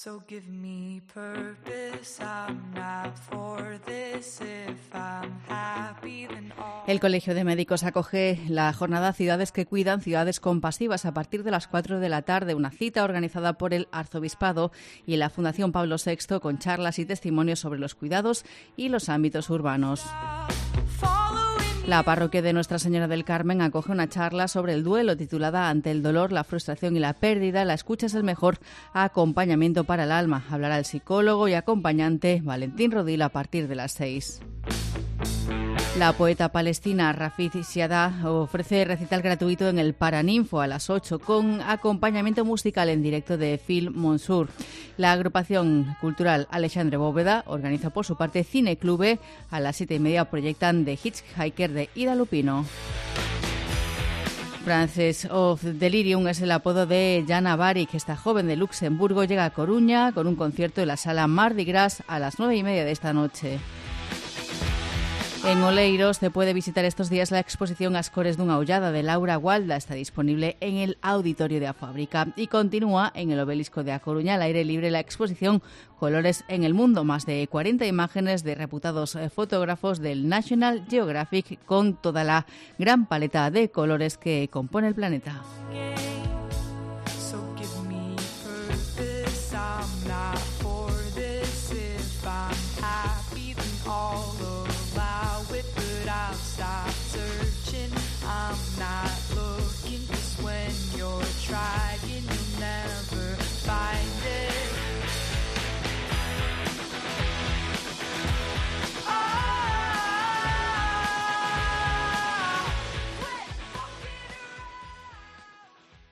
So give me purpose, I'm not for this. If I'm happy, then all... El Colegio de Médicos acoge la jornada Ciudades que Cuidan, Ciudades Compasivas a partir de las 4 de la tarde, una cita organizada por el Arzobispado y la Fundación Pablo VI con charlas y testimonios sobre los cuidados y los ámbitos urbanos. La parroquia de Nuestra Señora del Carmen acoge una charla sobre el duelo titulada Ante el dolor, la frustración y la pérdida, la escucha es el mejor acompañamiento para el alma. Hablará el psicólogo y acompañante Valentín Rodil a partir de las 6. La poeta palestina Rafid Siada ofrece recital gratuito en el Paraninfo a las 8 con acompañamiento musical en directo de Phil Monsour. La agrupación cultural Alexandre Bóveda organiza por su parte Cine Clube. A las 7:30 proyectan The Hitchhiker de Ida Lupino. Princess of Delirium es el apodo de Jana Barik. Esta joven de Luxemburgo llega a Coruña con un concierto en la sala Mardi Gras a las 9:30 de esta noche. En Oleiros se puede visitar estos días la exposición Ascores dunha Ollada de Laura Gualda. Está disponible en el auditorio de A Fábrica y continúa en el Obelisco de A Coruña al aire libre la exposición Colores en el Mundo. Más de 40 imágenes de reputados fotógrafos del National Geographic con toda la gran paleta de colores que compone el planeta.